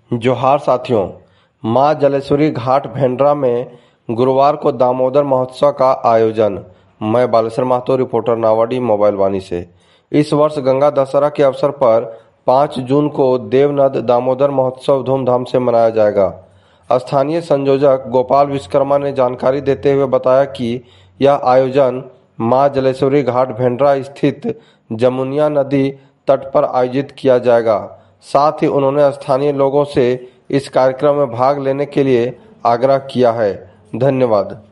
जोहार साथियों, मां जलेश्वरी घाट भेंडरा में गुरुवार को दामोदर महोत्सव का आयोजन। मैं बालेश्वर महतो, रिपोर्टर नावाडी, मोबाइल वाणी से। इस वर्ष गंगा दशहरा के अवसर पर 5 जून को देवनद दामोदर महोत्सव धूमधाम से मनाया जाएगा। स्थानीय संयोजक गोपाल विश्वकर्मा ने जानकारी देते हुए बताया कि यह आयोजन मां जलेश्वरी घाट भेंडरा स्थित जमुनिया नदी तट पर आयोजित किया जाएगा। साथ ही उन्होंने स्थानीय लोगों से इस कार्यक्रम में भाग लेने के लिए आग्रह किया है। धन्यवाद।